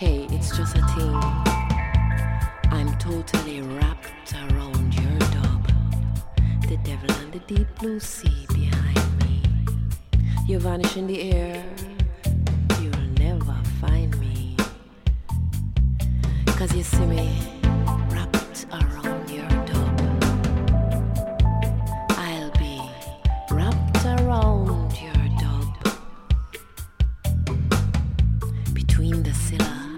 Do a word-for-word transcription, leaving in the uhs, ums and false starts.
Hey, it's just a thing. I'm totally wrapped around your dub. The devil and the deep blue sea behind me. You vanish in the air. You'll never find me. Cause you see me wrapped around your dub. I'll be wrapped around your dub. Between the Scylla